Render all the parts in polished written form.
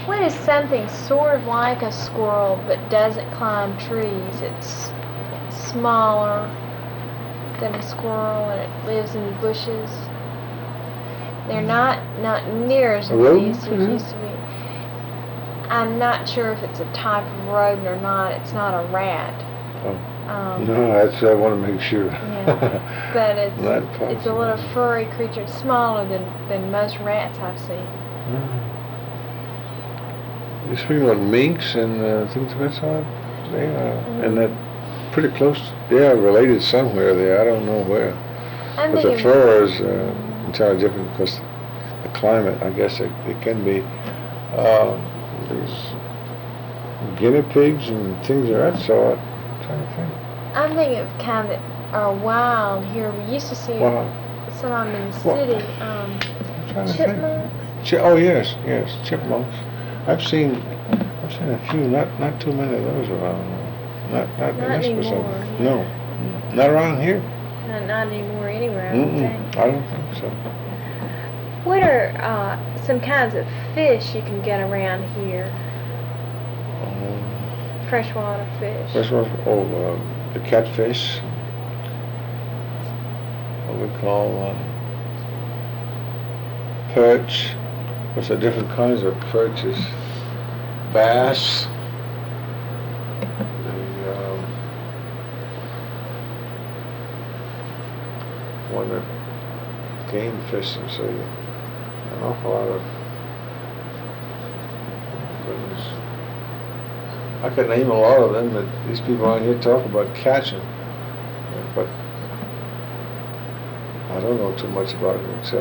What is something sort of like a squirrel but doesn't climb trees? It's smaller than a squirrel and it lives in bushes. They're not near as many as it used to be. I'm not sure if it's a type of rodent or not. It's not a rat. No, that's I want to make sure. Yeah, but it's a little furry creature. It's smaller than most rats I've seen. You're speaking about minks and things of that sort? They are, and that pretty close. They are related somewhere there. I don't know where. But the flora is entirely different because the climate, I guess it can be. There's guinea pigs and things of that sort. I'm trying to think. I'm thinking of kind that are wild here. We used to see some of them in the city. Chipmunks. Oh yes, chipmunks. I've seen a few. Not too many of those around. Not anymore. No, not around here. Not anymore anywhere. I don't think so. What are some kinds of fish you can get around here? Freshwater fish. Freshwater. The catfish. What we call perch. What's the different kinds of perches? Bass. One that game fishing, so an awful lot of goodness. I could name a lot of them that these people out here talk about catching, but I don't know too much about them except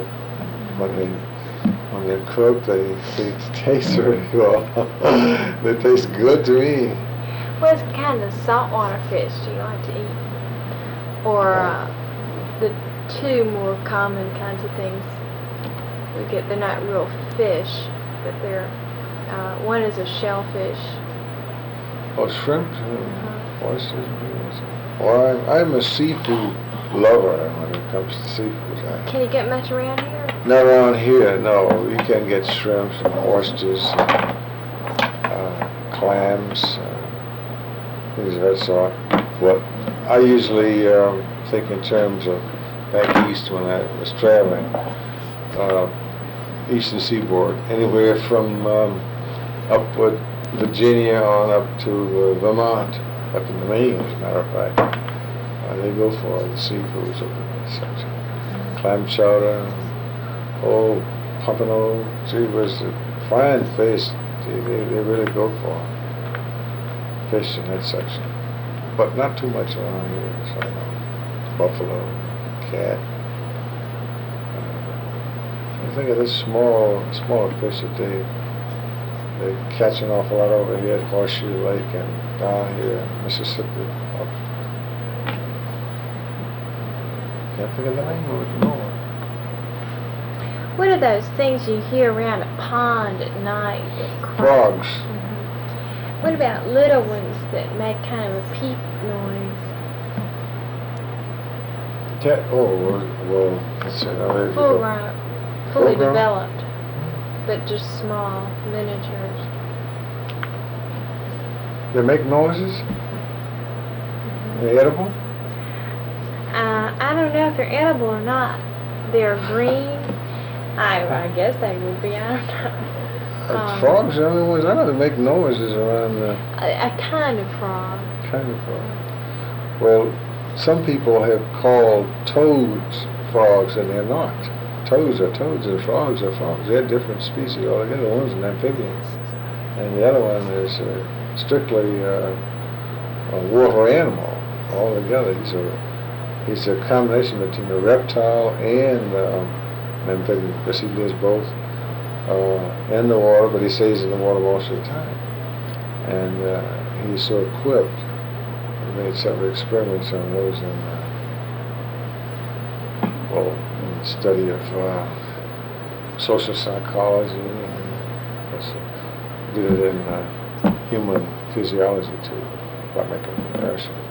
when they're cooked, they taste really well. They taste good to me. What kind of saltwater fish do you like to eat? Or the two more common kinds of things we get? They're not real fish, but they're one is a shellfish. Oh, shrimp, oysters. Well, I'm a seafood lover when it comes to seafood. Can you get much around here? Not around here, no. You can get shrimps and oysters, clams, things of that sort. But I usually think in terms of back east when I was traveling, eastern seaboard, anywhere from upward Virginia on up to Vermont, up in Maine, as a matter of fact. They go for the seafoods up in that section. Clam chowder, pompano, gee whiz, fine fish. They really go for fish in that section. But not too much around here, so buffalo, cat. I think of this smaller fish that they catch an awful lot over here at Horseshoe Lake and down here in Mississippi. Can't think of the name of it more. What are those things you hear around a pond at night that Frogs. What about little ones that make kind of a peep noise? Fully developed, but just small, miniatures. They make noises? They're edible? I don't know if they're edible or not. They're green. I guess they would be. I don't know. Frogs are the only ones I know that make noises around the... A kind of frog. Kind of frog. Well, some people have called toads frogs, and they're not. Toads are toads, and frogs are frogs. They're different species altogether. One's an amphibian, and the other one is strictly a water animal altogether. He's a combination between a reptile and an amphibian, because he lives both in the water, but he stays in the water most of the time. And he's so equipped. He made several experiments on those in study of social psychology, and did it in human physiology too, by making a comparison.